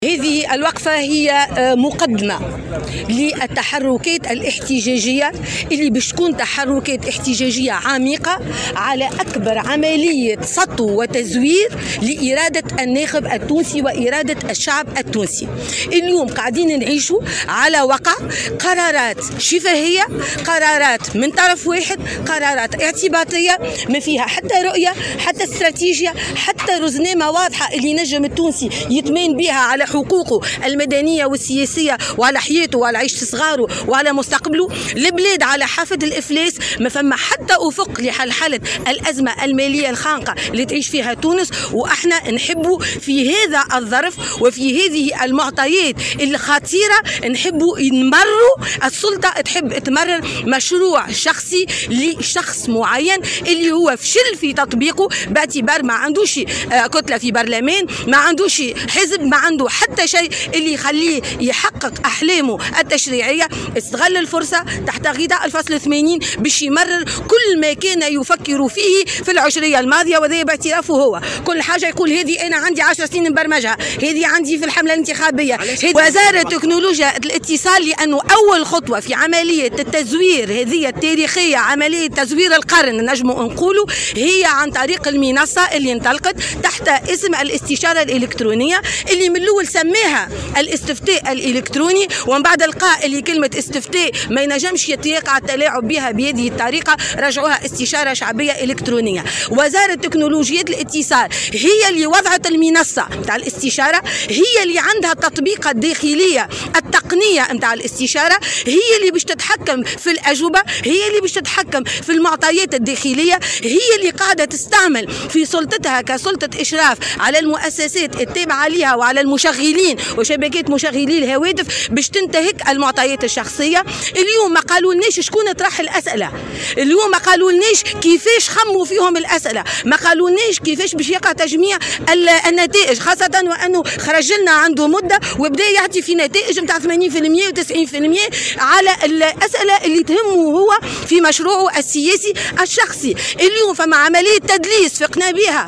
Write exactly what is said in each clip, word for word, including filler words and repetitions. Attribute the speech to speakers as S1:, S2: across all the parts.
S1: هذه الوقفة هي مقدمة للتحركات الاحتجاجية اللي باش تكون تحركات احتجاجية عميقة على أكبر عملية سطو وتزوير لإرادة الناخب التونسي وإرادة الشعب التونسي. اليوم قاعدين نعيشوا على وقع قرارات شفهية، قرارات من طرف واحد، قرارات اعتباطية ما فيها حتى رؤية، حتى استراتيجية، حتى رزنامة واضحة اللي نجم التونسي يتمين بها على حقوقه المدنية والسياسية وعلى حياته وعلى عيشة صغاره وعلى مستقبله. البلاد على حافة الإفلاس، ما فما حتى أفق لحلحلة الأزمة المالية الخانقة اللي تعيش فيها تونس، وإحنا نحبوا في هذا الظرف وفي هذه المعطيات الخطيرة نحبوا نمروا السلطة تحب تمرر مشروع شخصي لشخص معين اللي هو فشل في تطبيقه باعتبار ما عندوش كتلة في برلمان، ما عندوش حزب، ما عنده حتى شيء اللي يخليه يحقق أحلامه التشريعية. استغل الفرصة تحت غطاء الفصل ثمانين باش يمرر كل ما كان يفكر فيه في العشرية الماضية، وذي باعترافه هو. كل حاجة يقول هذه أنا عندي عشر سنين نبرمجها، هذه عندي في الحملة الانتخابية. وزارة تكنولوجيا الاتصال لأنه أول خطوة في عملية التزوير هذه التاريخية، عملية تزوير القرن نجموا نقولوا، هي عن طريق المنصة اللي انطلقت تحت اسم الاستشارة الإلكترونية، اللي من الأول سماها الاستفتاء الإلكتروني، ومن بعد القاء اللي كلمة استفتاء ما ينجمش يتيقع التلاعب بها بهذه الطريقة رجعوها استشارة شعبية إلكترونية. وزارة تكنولوجيا الاتصال هي اللي وضعت المنصة نتاع الاستشارة، هي اللي عندها التطبيقات الداخلية التقنية نتاع الاستشارة، هي اللي باش تتحكم في الأجوبة، هي اللي باش تتحكم في المعطيات الداخلية، هي اللي قاعدة تستعمل في سلطتها كسلطة إشراف على المؤسسات التابعة لها وعلى المشغلين وشبكات مشغلي الهواتف باش تنتهك المعطيات الشخصية. اليوم ما قالولناش شكون طرح الأسئلة، اليوم ما قالولناش كيفاش خموا فيهم الأسئلة، ما قالولناش كيفاش باش يقع تجميع النتائج، خاصة وأنه خرج لنا عنده مدة وبدأ يعطي في نتائج نتاع ثمانين بالمئة وتسعين بالمئة على الأسئلة اللي تهمه هو في مشروعه السياسي الشخصي. اليوم فما عملية تدليس فقنا بها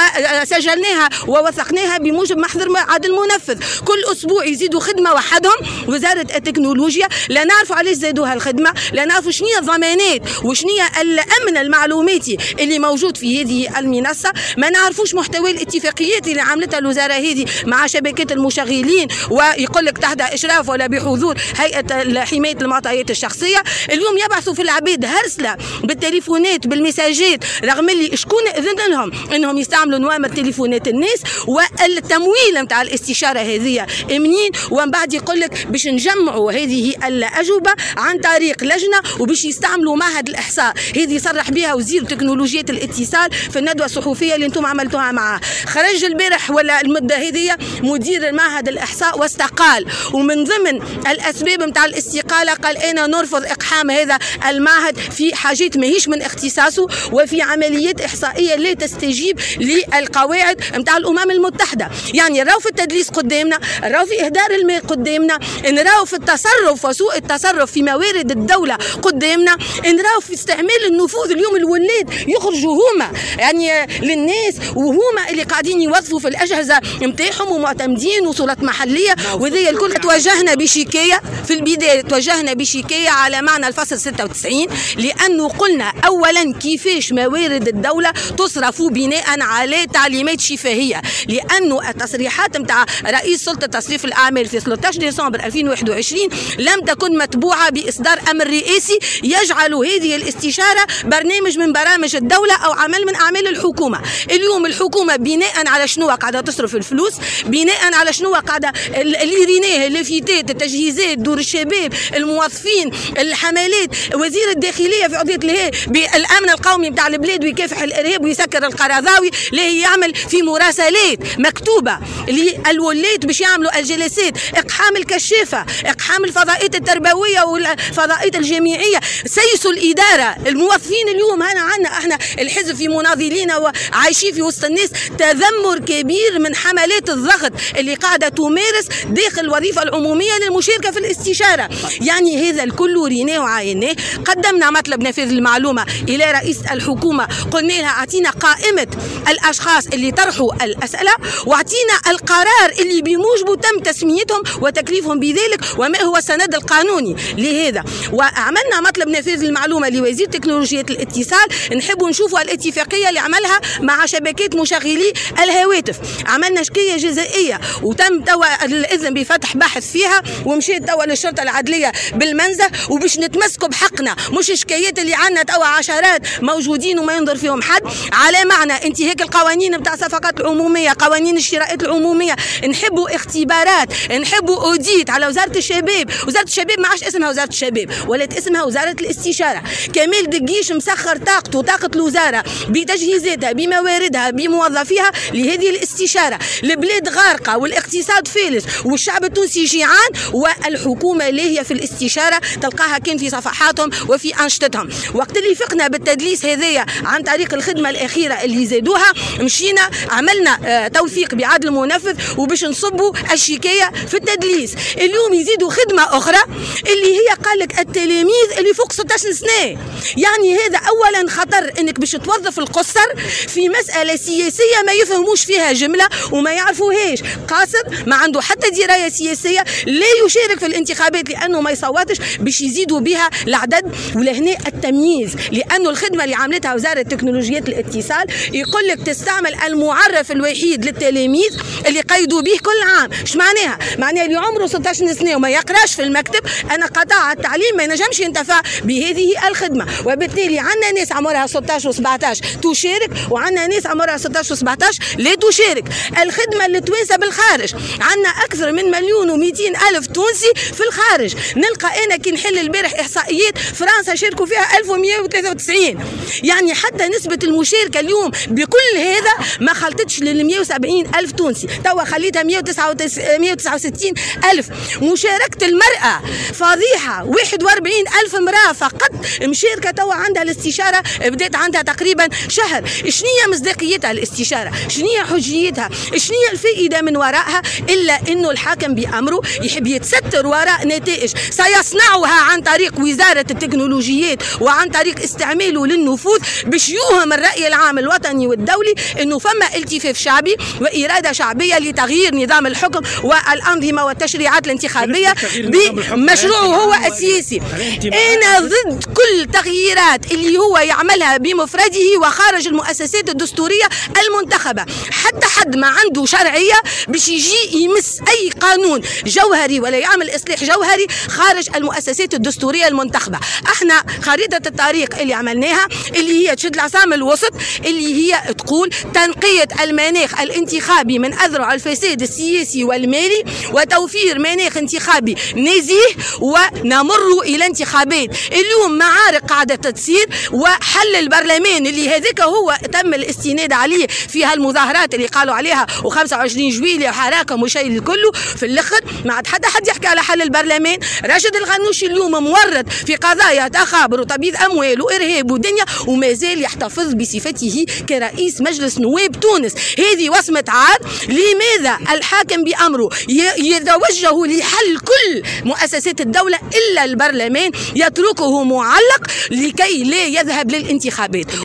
S1: وسجلناها ووثقناها بموجب محضر عدل منفذ. كل أسبوع يزيدوا خدمة وحدهم وزارة التكنولوجيا، لا نعرفوا علاش زادوها الخدمة، لا نعرفوا شنو هي الضمانات وشنو هي الأمن المعلوماتي اللي موجود في هذه المنصة، ما نعرفوش محتوى الاتفاقيات اللي عملتها الوزارة هذه مع شبكات المشغلين ويقول لك تحت إشراف ولا بحضور هيئة حماية المعطيات الشخصية. اليوم يبعثوا في العباد هرسلة بالتليفونات بالمساجات، رغم اللي شكون إذن لهم انهم يستعملوا نوامر تليفونات الناس، والتمويل نتاع الاستشارة هذه منين، ومن بعد يقول لك باش نجمعوا هذه الأجوبة عن طريق لجنة وباش يستعملوا معهد الإحصاء. هذه صرح بها وزير تكنولوجيا الاتصال في الندوة الصحفية اللي انتم عملتوها معاه. خرج البارح ولا المدة هذه مدير معهد الإحصاء واستقال، ومن ضمن الأسباب نتاع الاستقالة قال أنا نرفض إقحام هذا المعهد في حاجات ماهيش من اختصاصه وفي عمليات إحصائية لا تستجيب للقواعد نتاع الأمم المتحدة. يعني راهو في التدليس قدامنا، راهو في إهدار الماء قدامنا، نراو في التصرف وسوء التصرف في موارد الدولة قدامنا، نراو في استعمال النفوذ. اليوم الولاد يخرجوا هما يعني للناس وهما اللي قاعدين يوظفوا في الأجهزة نتاعهم ومعتمدين وصولات محلية، وذي الكل. توجهنا بشكاية في البداية، توجهنا بشكاية على معنى الفصل ستة وتسعين، لأنه قلنا أولا كيفاش موارد الدولة تصرف بناء على تعليمات شفهية، لأنه التصريحات نتاع رئيس سلطة تصريف الأعمال في ثلاثة عشر ديسمبر ألفين وواحد وعشرين لم تكن متبوعة بإصدار أمر رئاسي يجعل هذه الاستشارة برنامج من برامج الدولة أو عمل من أعمال الحكومة. اليوم الحكومة بناء على شنو قاعدة تصرف الفلوس، بناء على شنو قاعدة اللي ريناه اللافتات، التجهيزات، دور الشباب، الموظفين، الحملات، وزير الداخلية في عضية لهي بالأمن القومي بتاع البلاد ويكافح الإرهاب ويسكر القرضاوي، ليه يعمل في مراسلات مكتوبة للولايات باش يعملوا الجلسات، إقحام الكشافة الصحية، إقحام الفضائيات التربوية والفضائيات الجامعية، سيسوا الإدارة. الموظفين اليوم هنا عندنا احنا الحزب في مناضلين وعايشين في وسط الناس تذمر كبير من حملات الضغط اللي قاعدة تمارس داخل الوظيفة العمومية للمشاركة في الاستشارة. يعني هذا الكل ريناه وعايناه. قدمنا مطلب نفاذ المعلومة إلى رئيس الحكومة، قلنا لها أعطينا قائمة الأشخاص اللي طرحوا الأسئلة واعطينا القرار اللي بموجبه تم تسميتهم وتكليفهم بذلك وما هو السند القانوني لهذا. وعملنا مطلب نفاذ المعلومة لوزير تكنولوجيا الاتصال، نحبوا نشوفوا الاتفاقية اللي عملها مع شبكات مشغلي الهواتف. عملنا شكاية جزائية وتم توا الإذن بفتح بحث فيها ومشيت توا للشرطة العدلية بالمنزه وباش نتمسكوا بحقنا، مش شكايات اللي عندنا توا عشرات موجودين وما ينظر فيهم حد. على معنى انتهاك القوانين نتاع الصفقات العمومية، قوانين الشراءات العمومية، نحبوا اختبارات، نحبوا اوديت على وزارة الشباب. وزارة الشباب ما عادش اسمها وزارة الشباب، ولات اسمها وزارة الاستشارة. كمال دقيش مسخر طاقته طاقة الوزارة بتجهيزاتها بمواردها بموظفيها لهذه الاستشارة. البلاد غارقة والاقتصاد فالس والشعب التونسي جيعان، والحكومة لاهية في الاستشارة تلقاها كان في صفحاتهم وفي أنشطتهم. وقت اللي فقنا بالتدليس هذايا عن طريق الخدمة الأخيرة اللي زادوها، مشينا عملنا آه توثيق بعدل المنفذ وباش نصبوا الشكاية في التدليس. اليوم يزيدوا خدمة أخرى اللي هي قال لك التلاميذ اللي فوق ستة عشر سنة. يعني هذا أولا خطر انك باش توظف القصر في مسألة سياسية ما يفهموش فيها جملة وما يعرفوهاش. قاصر ما عنده حتى دراية سياسية، لا يشارك في الانتخابات لأنه ما يصوتش، باش يزيدوا بها العدد. ولهنا التمييز، لأنه الخدمة اللي عملتها وزارة تكنولوجيات الاتصال يقول لك تستعمل المعرف الوحيد للتلاميذ اللي قيدوا به كل عام. ايش معناها؟ معناها اللي عمره ستة عشر سنة وما يقراش في المكتب، أنا قطاع التعليم ما ينجمش ينتفع بهذه الخدمة. وبالتالي عندنا ناس عمرها ستة عشر وسبعة عشر تشارك، وعندنا ناس عمرها ستة عشر وسبعة عشر لا تشارك. الخدمة اللي توانسة بالخارج، عندنا أكثر من مليون ومئتين ألف تونسي في الخارج. نلقى أنا كي نحل البارح إحصائيات فرنسا شاركوا فيها ألف ومئة وثلاثة وتسعين. يعني حتى نسبة المشاركة اليوم بكل هذا ما خلطتش لل مئة وسبعين ألف تونسي، توا خليتها مئة وتسعة وستين ألف. مشاركة المرأة فضيحة، واحد وأربعين ألف امرأة فقط مشاركة توا عندها الاستشارة، بدات عندها تقريبا شهر. شنية مصداقيتها الاستشارة؟ شنية حجيتها؟ شنية الفائدة من وراءها؟ إلا إنه الحاكم بأمره يحب يتستر وراء نتائج سيصنعها عن طريق وزارة التكنولوجيات وعن طريق استعماله للنفوذ باش يوهم الرأي العام الوطني والدولي إنه فما التفاف شعبي وإرادة شعبية لتغيير نظام الحكم والأنظمة والتشريعات الانتخابية بمشروعه هو السياسي. أنا ضد كل تغييرات اللي هو يعملها بمفرده وخارج المؤسسات الدستورية المنتخبة. حتى حد ما عنده شرعية باش يجي يمس أي قانون جوهري ولا يعمل إصلاح جوهري خارج المؤسسات الدستورية المنتخبة. احنا خريطة الطريق اللي عملناها اللي هي تشد العصام الوسط، اللي هي تقول تنقية المناخ الانتخابي من أذرع الفساد السياسي والمالي وتوفير مناخ انتخابي نزيه، ونمر إلى انتخابات. اليوم معارك قاعدة تصير، وحل البرلمان اللي هذاك هو تم الاستناد عليه في هالمظاهرات اللي قالوا عليها وخمسة وعشرين جويلية وحراكم وشيء الكل، في الاخر ما عاد حتى حد يحكي على حل البرلمان. راشد الغنوشي اليوم مورط في قضايا تخابر وتبييض اموال وارهاب ودنيا، وما زال يحتفظ بصفته كرئيس مجلس نواب تونس. هذه وصمة عار. لماذا الحاكم بأمره يتوجه لحل كل مؤسسات الدولة إلا البرلمان، يتركه معلق لكي لا يذهب للانتخابات؟